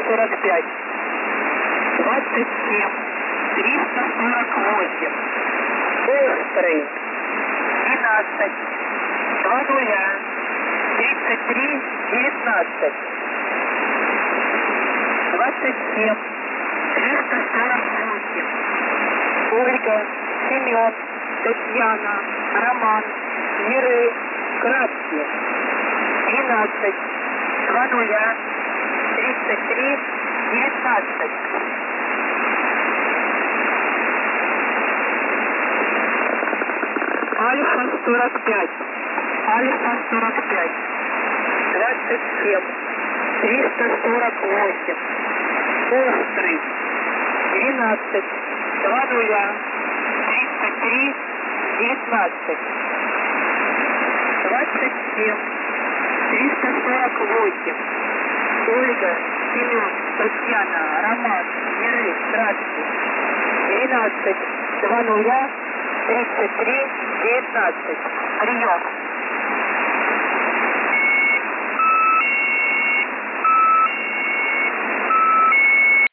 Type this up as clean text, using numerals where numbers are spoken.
45, 27, 348, острый, 12, 20, 33, 19, 27, 348, Ольга, Семен, Татьяна, Роман, Миры, Краски, 12, 20, 33, 19. Альфа 45, Альфа 45, 27, 348, острый, 12, 20, 33, 19, 27, 348, Ольга, Семен, Татьяна, Роман, Миры, Краски, 12, 20, 33, 19. Прием.